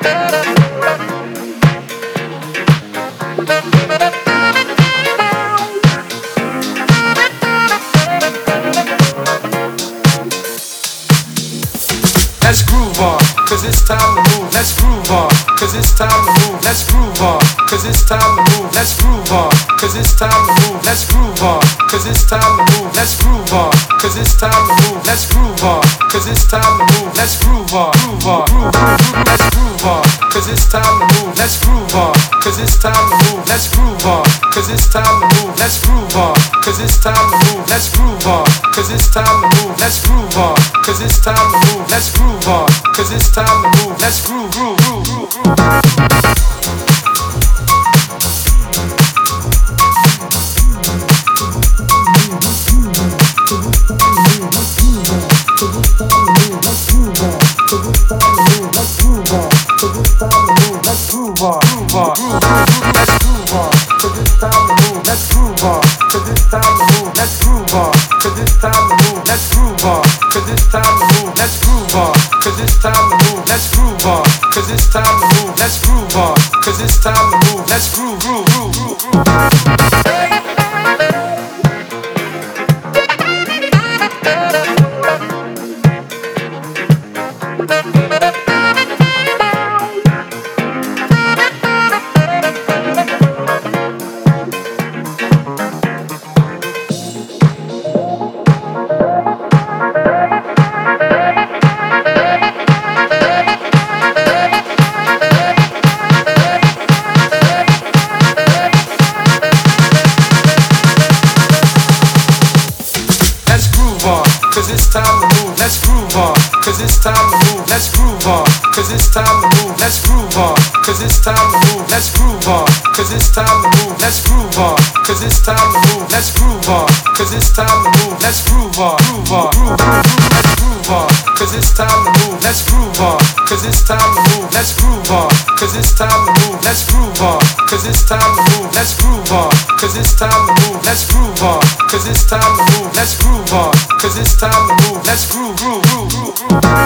Let's groove on, cause it's time to move. Let's groove on, cause it's time to move. Let's groove on, cause it's time to move. Let's groove on, cause it's time to move. Let's groove on, cause it's time to move. Let's groove on, cause it's time to move. Let's groove on, cause it's time to move. Let's groove on, groove on, groove on. Let's groove on, cause it's time to move. Let's groove on, cause it's time to move. Let's groove on, cause it's time to move. Let's groove on, cause it's time to move. Let's groove on, cause it's time to move. Let's groove on, cause it's time to move. Let's groove on, cause it's time to move. Let's groove, groove, groove, groove, groove. Cause it's time to move, let's groove on. Cause it's time to move, let's groove, groove, groove, groove, groove. Cause it's time to move, let's groove on. Cause it's time to move, let's groove on. Cause it's time to move, let's groove on. Cause it's time to move, let's groove on. Cause it's time to move, let's groove on. Cause it's time to move, let's groove on. Cause it's time to move, let's groove on. Groove on, groove, groove, let's groove on. Cause it's time to move, let's groove on. Cause it's time to move, let's groove on. Cause it's time to move, let's groove on. Cause it's time to move, let's groove on. Cause it's time to move, let's groove on. Cause it's time to move, let's groove on. Cause it's time to move, let's groove, groove, groove, groove, groove.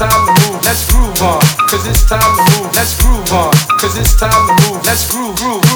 Cause it's time to move, let's groove on. Cause it's time to move, let's groove, groove, groove.